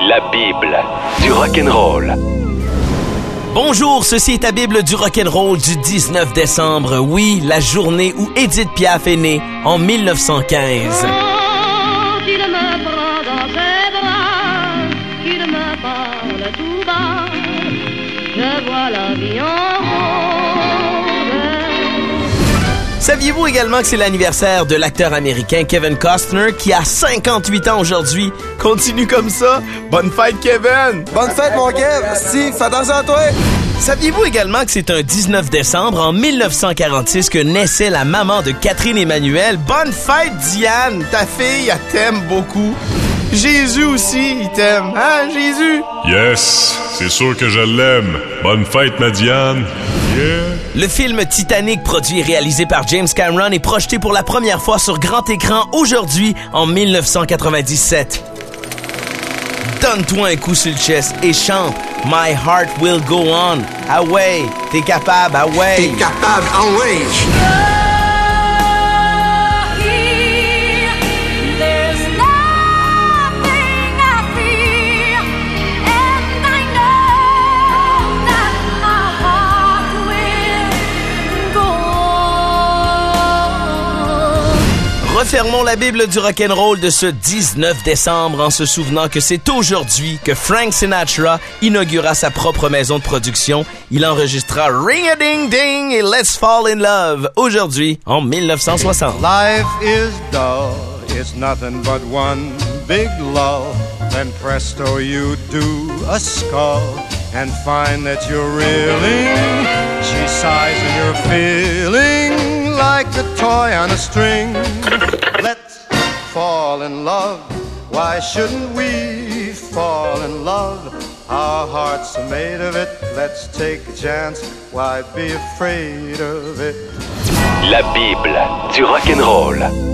La Bible du rock'n'roll. Bonjour, ceci est ta Bible du rock'n'roll du 19 décembre. Oui, la journée où Édith Piaf est née en 1915. Quand il me prend dans ses bras, qu'il me parle tout bas, je vois la vie en rose. Saviez-vous également que c'est l'anniversaire de l'acteur américain Kevin Costner qui a 58 ans aujourd'hui? Continue comme ça. Bonne fête, Kevin! Bonne fête, mon Kev! Si, fais attention à toi! Saviez-vous également que c'est un 19 décembre en 1946 que naissait la maman de Catherine Emmanuel? Bonne fête, Diane! Ta fille, elle t'aime beaucoup. Jésus aussi, il t'aime. Hein, Jésus? Yes, c'est sûr que je l'aime. Bonne fête, ma Diane. Yeah. Le film Titanic, produit et réalisé par James Cameron, est projeté pour la première fois sur grand écran aujourd'hui, en 1997. Donne-toi un coup sur le chest et chante My Heart Will Go On. Ah ouais, t'es capable, ah ouais. T'es capable, ah ouais! Refermons la Bible du rock'n'roll de ce 19 décembre en se souvenant que c'est aujourd'hui que Frank Sinatra inaugura sa propre maison de production. Il enregistra Ring-a-Ding-Ding et Let's Fall in Love aujourd'hui en 1960. Life is dull, it's nothing but one big lull. Then presto you do a skull and find that you're reeling. She sighs and you're feeling like a toy on a string. Let's fall in love. Why shouldn't we fall in love? Our hearts are made of it. Let's take a chance. Why be afraid of it? La Bible du rock'n'roll.